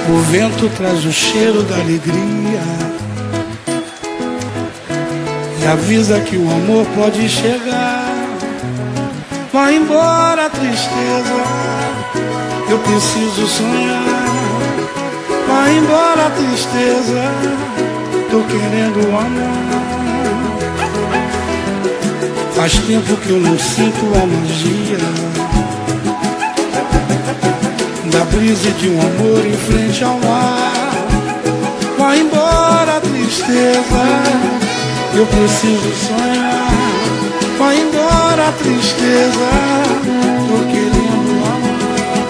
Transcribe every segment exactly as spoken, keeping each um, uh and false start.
O vento traz o cheiro da alegria e avisa que o amor pode chegar. Vai embora a tristeza, eu preciso sonhar. Vai embora a tristeza, tô querendo amar. Faz tempo que eu não sinto a magia da brisa de um amor em frente ao mar. Vai embora a tristeza, eu preciso sonhar. Vai embora a tristeza, tô querendo amar.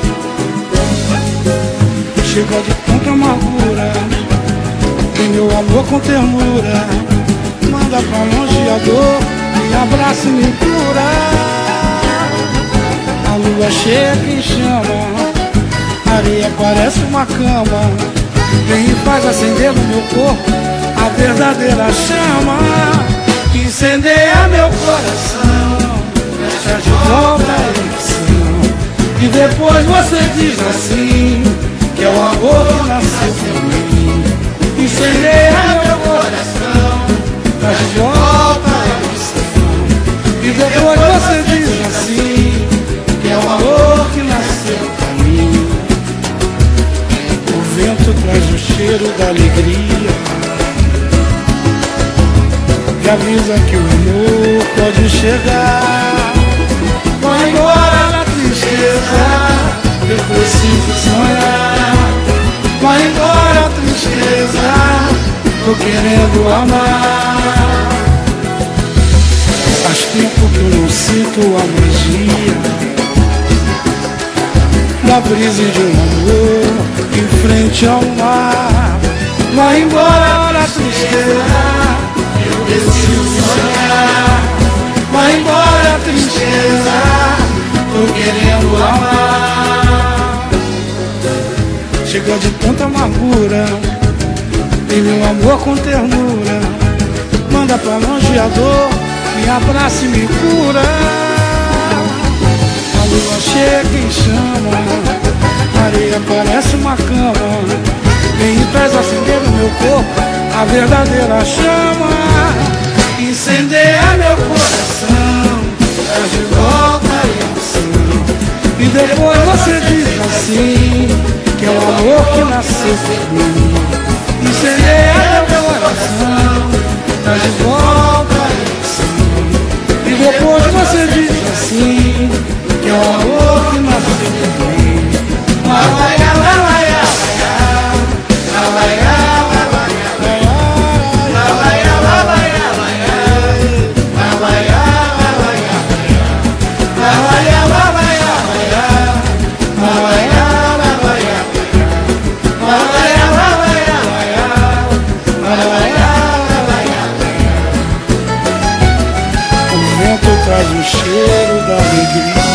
Chega de tanta amargura, tem meu amor com ternura. Manda pra longe a dor, me abraça e me cura. A lua cheia quem chama, a areia parece uma cama. Vem e faz acender no meu corpo a verdadeira chama. Incendeia meu coração, deixa de volta a emoção. E depois você diz assim, que é o amor que nasceu em mim. Incendeia meu coração, traz de volta a emoção. E depois você diz assim, que é o amor que nasceu pra mim. O vento traz o cheiro da alegria e avisa que o amor pode chegar. Vai embora a tristeza, eu preciso sonhar. Vai embora a tristeza, tô querendo amar. Faz tempo que eu não sinto a magia da brisa de um amor em frente ao mar. Vai embora a tristeza, eu preciso sonhar. Vai embora a tristeza, tô querendo amar. Chega de tanta amargura, tem meu amor com ternura. Manda pra longe a dor, me abraça e me cura. A lua cheia quem chama, a areia parece uma cama. Vem e traz acender no meu corpo a verdadeira chama. Incendeia meu coração, traz de volta a emoção. E depois você diz assim, que é o amor que nasceu por mim. Incendeia meu coração, traz de volta a emoção. E depois você diz assim, que é o amor que nasceu por mim. Lá, lá, lá, lá, lá, lá, lá, lá, lá. O vento traz o cheiro da alegria